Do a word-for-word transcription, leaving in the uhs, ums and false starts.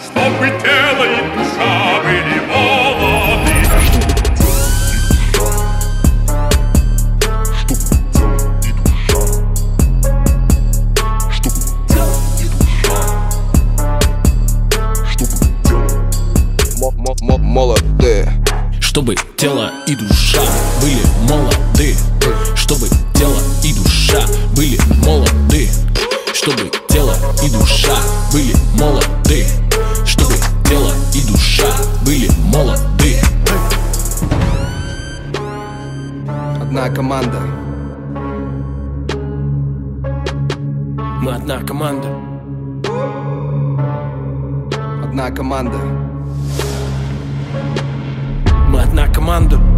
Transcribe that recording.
Чтобы тело и душа были молоды. Молоды. Чтобы тело и душа были молоды. Чтобы тело и душа были молоды. Чтобы тело и душа были молоды. Чтобы тело и душа были молоды. Одна команда. Мы одна команда. Одна команда. Мы одна команда.